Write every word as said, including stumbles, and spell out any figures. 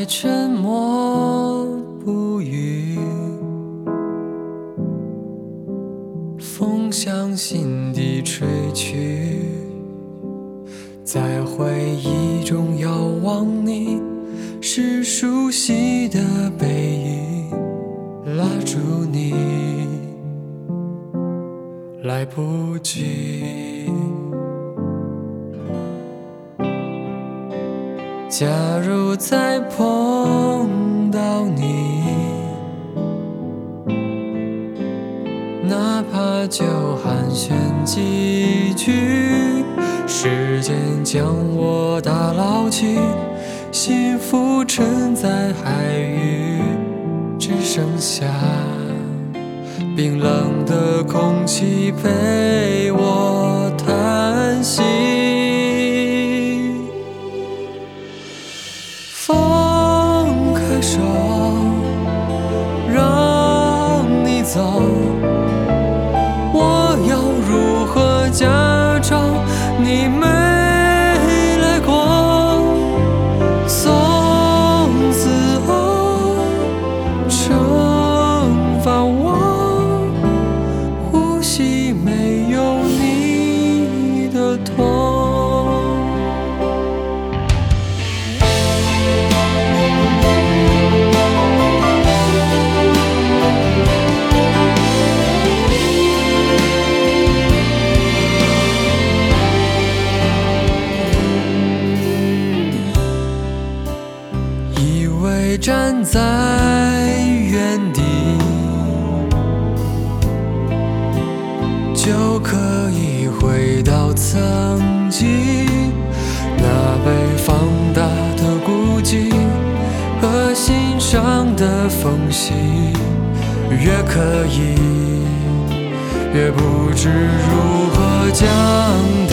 还沉默不语，风向心底吹去，在回忆中遥望你，是熟悉的背影，拉住你来不及。假如再碰到你，哪怕就寒暄几句，时间将我打捞起，幸福沉在海域，只剩下冰冷的空气陪我叹息。放开手，让你走，我要如何假装你没来过？从此后惩罚我呼吸没有你的痛。站在原地就可以回到曾经，那被放大的孤寂和心上的缝隙，越刻意越不知如何将